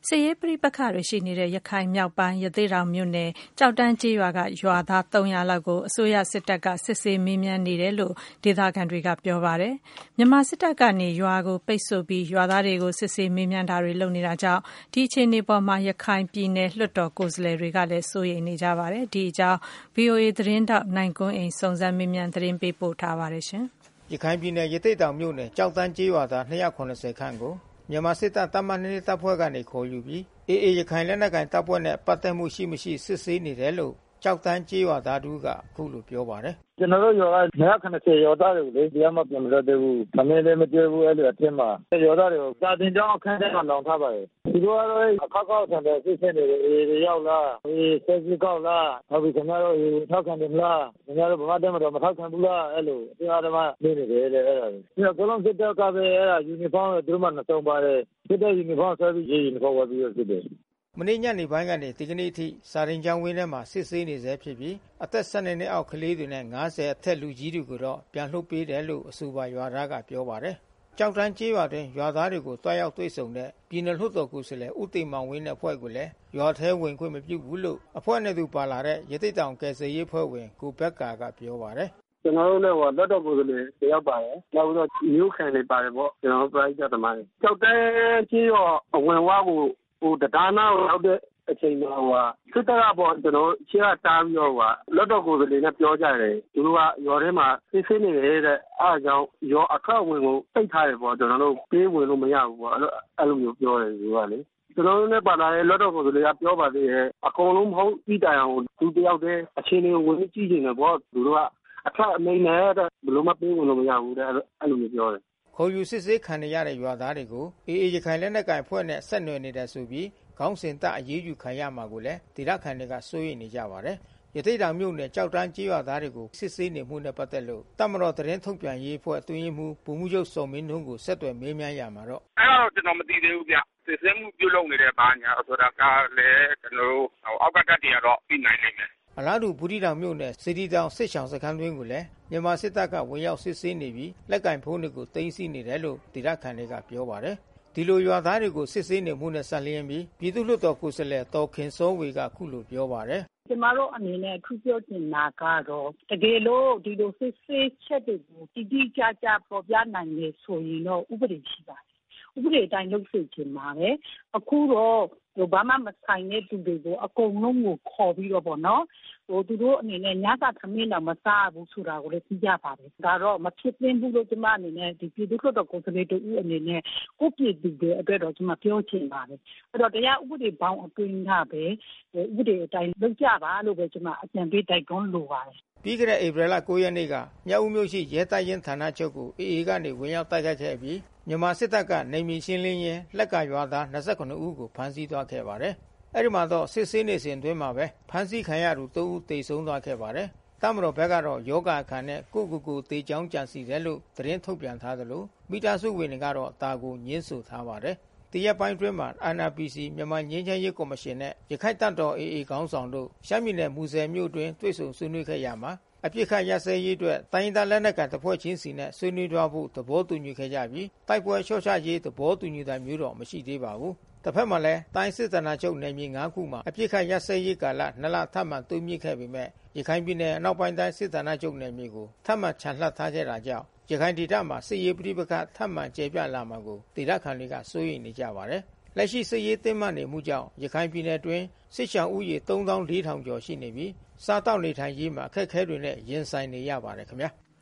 စစ်ရေးပဋိပက္ခတွေရှိနေတဲ့ရခိုင်မြောက်ပိုင်းရသေ့တောင်မြို့နယ်ကျောက်တန်းကျေးရွာကရွာသား300လောက်ကိုအစိုးရစစ်တပ်ကစစ်ဆေးမေးမြန်းနေတယ်လို့ဒေသခံတွေကပြောပါတယ်။မြန်မာစစ်တပ်ကနေရွာကိုပိတ်ဆို့ပြီးရွာသားတွေကိုစစ်ဆေးမေးမြန်းတာတွေလုပ်နေတာကြောင့်ဒီအခြေအနေပေါ်မှာရခိုင်ပြည်နယ်လွှတ်တော်ကိုယ်စားလှယ်တွေကလည်းစိုးရိမ်နေကြပါတယ်။ဒီအကြောင်း VOA သတင်းထောက်နိုင်ကွန်းအိန်စုံစမ်းမေးမြန်းသတင်းပေးပို့ထားပါတယ်ရှင်။ရခိုင်ပြည်နယ်ရသေ့တောင်မြို့နယ်ကျောက်တန်းကျေးရွာသား290ခန့်ကိုမြန်မာစစ်တပ်တမန်နှစ်တပ်ဖွဲ့ကနေခေါ်ယူပြီးAAရခိုင်လက်နက်ကိုင်တပ်ဖွဲ့နဲ့ပတ်သက်မှုရှိမရှိစစ်ဆေးနေတယ်လို့ကျောက်တန်းကျေးရွာသားတို့ကအခုလိုပြောပါတယ်။ကျွန်တော်တို့ရွာက290ရွာသားတွေကိုလေတရားမပြန်မလို့တဲ့ဘူး။သမင်းလည်းမကျွေးဘူးအဲ့လိုအထင်မှာရွာသားတွေကိုစာတင်ကြောင်းအခန်းထဲမှာလောင်ထားပါတယ်။ဒီလိုကတော့အခါကောက်ဆန်တဲ့စစ်စစ်တွေအေးရောက်လားအေးဆက်စစ်ကောက်လားဟုတ်ပြီခင်ဗျားတို့ထောက်ခံတယ်မလားခင်ဗျားတို့ဘာမှမထောက်ခံဘူးလားအဲ့လိုတရားဓမ္မနေနေတယ်တဲ့အဲ့ဒါ။ဒီတော့ဘလုံးစစ်တပ်ကပဲအဲ့ဒါယူနီဖောင်းတွေသူတို့မှနှစုံပါတယ်။စစ်တပ်ယူနီဖောင်းဆွဲပြီးယူနီဖောင်းဝတ်ပြီးစစ်တယ်မနေ့ညနေပိုင်းကနေဒီကနေ့အထိစာရင်ကျောင်းဝင်းထဲမှာစစ်ဆေးနေဆဲဖြစ်ပြီးအသက်12နှစ်အောက်ကလေးတွေနဲ့50အထက်လူကြီးတွေကိုတော့ပြန်လှုပ်ပေးတယ်လို့အဆိုပါရွာသားကပြောပါတယ်။ကျောက်တန်းကျေးရွာတွင်ရွာသားတွေကိုတွားရောက်တွေ့ဆုံတဲ့ပြည်နယ်လွှတ်တော်ကိုယ်စားလှယ်ဦးသိမ်မောင်ဝင်းနဲ့အဖွဲ့ကိုလည်းရွာထဲဝင်ခွင့်မပြုဘူးလို့အဖွဲ့နဲ့သူပါလာတဲ့ရသေ့တောင်ကယ်ဆယ်ရေးအဖွဲ့ဝင်ကိုဘက်ကာကပြောပါတယ်။ကျွန်တော်တို့လည်းလွှတ်တော်ကိုယ်စားလှယ်တယောက်ပါတယ်။နောက်ပြီးတော့မျိုးခံတွေပါတယ်ပေါ့ကျွန်တော်တို့ပရိသတ်သမားတွေ။ကျောက်တန်းကျေးရွာအဝင်ဝါကိုတရားနာရောက်တဲ့အချိန်မှာစစ်တပ်ကပေါ့ကျွန်တော်ရှေ့ကတားပြီးတော့လွတ်တော်ကိုယ်စားလှယ်နဲ့ပြောကြတယ်သူတို့ကရွာထဲမှာစစ်ဆေးနေတယ်တဲ့အားကြောင့်ရွာအခက်ဝင်ကိုပိတ်ထားတယ်ပေါ့ကျွန်တော်တို့ပေးဝင်လို့မရဘူးပေါ့အဲ့လိုမျိုးပြောတယ်သူကလေကျွန်တော်တို့နဲ့ပါလာတဲ့လွတ်တော်ကိုယ်စားလှယ်ကပြောပါသေးတယ်အကုန်လုံးမဟုတ်ပြီးတိုင်အောင်သူတယောက်တည်းအခြေအနေကိုဝင်ကြည့်နေတယ်ပေါ့သူတို့ကအခက်အမိန်နဲ့ဘယ်လိုမှပေးဝင်လို့မရဘူးတဲ့အဲ့လိုမျိုးပြောတယ်ခေါ်ယူစစ်ဆေးခံရတဲ့ရွာသားတွေကိုAAရခိုင်လက်နက်ကိုင်ဖွဲ့နဲ့ဆက်နွယ်နေတဲ့ဆိုပြီးခေါင်းစဉ်တပ်အရေးယူခံရမှာကိုလည်းဒေသခံတွေကစိုးရိမ်နေကြပါတယ်။ရသေ့တောင်မြို့နယ်ကြောက်တန်းကျေးရွာသားတွေကိုစစ်ဆေးနေမှုနဲ့ပတ်သက်လို့တပ်မတော်သတင်းထုတ်ပြန်ရေးအဖွဲ့အတွင်းရေးမှူးဗိုလ်မှူးချုပ်စောမင်းထွန်းကိုဆက်သွယ်မေးမြန်းရမှာတော့အဲ့တော့ကျွန်တော်မသိသေးဘူးဗျ။စစ်ဆေးမှုပြုလုပ်နေတဲ့ဘာညာဆိုတာကလည်းကျွန်တော်တို့အောက်ကတပ်တွေကတော့ပြီးနိုင်လိမ့်မယ်။အလားတူဘူးတီတောင်မြို့နယ်စီတီတောင်စစ်ဆောင်စခန်းတွင်းကိုလည်းမြန်မာစစ်တပ်ကဝင်ရောက်စစ်ဆေးနေပြီးလက်ကင်ဖုန်းတွေကိုသိမ်းဆည်းနေတယ်လို့ဒေသခံတွေကပြောပါတယ်။ဒီလိုရွာသားတွေကိုစစ်ဆေးနေမှုနဲ့ဆက်လျင်းပြီးပြည်သူ့လွှတ်တော်ကိုယ်စားလှယ်တော်ခင်စောဝေကခုလိုပြောပါတယ်ကျမတို့အနေနဲ့အခုပြောချင်တာကတော့တကယ်လို့ဒီလိုစစ်ဆေးချက်တွေကိုတိတိကျကျပေါ်ပြနိုင်လေဆိုရင်တော့ဥပဒေရှိပါတယ်။ဥပဒေအတိုင်းလုပ်စေချင်ပါတယ်။အခုတော့ဘာမှမဆိုင်တဲ့သူတွေကိုအကုန်လုံးကိုခေါ်ပြီးတော့ပေါ့နော်။သူတို့အနေနဲ့ညစာသမင်းတော့မစားဘူးဆိုတာကိုလည်းသိကြပါတယ်။ဒါတော့မဖြစ်သင့်ဘူးလို့ကျမအနေနဲ့ဒီပြည်သူ့လွှတ်တော်ကိုယ်စားလှယ်တို့အနေနဲ့ကိုပြည်သူတွေအတွက်တော့ကျမပြောချင်ပါတယ်။အဲ့တော့တရားဥပဒေပေါင်းအတွင်းကပဲဥပဒေအတိုင်းလုပ်ကြပါလို့ပဲကျမအကြံပေးတိုက်တွန်းလိုပါတယ်ပြီးခဲ့တဲ့ဧပြီလ9ရက်နေ့ကမြောက်ဦးမြို့ရှိရဲတပ်ရင်းဌာနချုပ်ကို AA ကနေဝင်ရောက်တိုက်ခိုက်ခဲ့ပြီးမြန်မာစစ်တပ်ကနေမီရှင်းလင်းရင်းလက်ကရွာသား29ဦးကိုဖမ်းဆီးသွားခဲ့ပါတယ်။အဲဒီမှာတော့စစ်ဆေးနေစဉ်အတွင်းမှာပဲဖမ်းဆီးခံရသူ3ဦးသေဆုံးသွားခဲ့ပါတယ်။တပ်မတော်ဘက်ကတော့ယောဂအခါနဲ့ကိုတေချောင်းကြံစီတယ်လို့သတင်းထုတ်ပြန်ထားသလိုမိသားစုဝင်တွေကတော့တာကိုညှင်းဆိုထားပါတယ်။တရက်ပိုင်းတွင်းမှာ NRPC မြန်မာငြိမ်းချမ်းရေးကော်မရှင်နဲ့ရခိုင်တပ်တော် AA ခေါင်းဆောင်တို့ရှမ်းပြည်နယ်မူဆယ်မြို့တွင်တွေ့ဆုံဆွေးနွေးခဲ့ရမှာအပြစ်ခတ်ရစဲရေးအတွက်တိုင်းဒေသလက်နက်ကန်တပ်ဖွဲ့ချင်းစီနဲ့ဆွေးနွေးသွားဖို့သဘောတူညီခဲ့ကြပြီးတိုက်ပွဲလျှော့ချရေးသဘောတူညီတာမျိုးတော့မရှိသေးပါဘူး။တစ်ဖက်မှာလည်းတိုင်းစစ်ဌာနချုပ်နယ်မြေ9ခုမှာအပြစ်ခတ်ရစဲရေးကာလ2လထပ်မံတိုးမြင့်ခဲ့ပေမဲ့ရခိုင်ပြည်နယ်အနောက်ပိုင်းတိုင်းစစ်ဌာနချုပ်နယ်မြေကိုထပ်မံချန်လှပ်ထားခဲ့တာကြောင့်ရခိုင်ဒေသမှာစစ်ရေးပဋိပက္ခထပ်မံကျေပြန့်လာမှာကိုဒေသခံတွေကစိုးရိမ်နေကြပါတယ်။လက်ရှိစစ်ရေးတင်းမာနေမှုကြောင့်ရခိုင်ပြည်နယ်တွင်စစ်ရှောင်ဦးရေ3400ကျော်ရှိနေပြီးစားတောက်နေထိုင်ရေးမှာအခက်အခဲတွေနဲ့ရင်ဆိုင်နေရပါတယ်ခင်ဗျာ။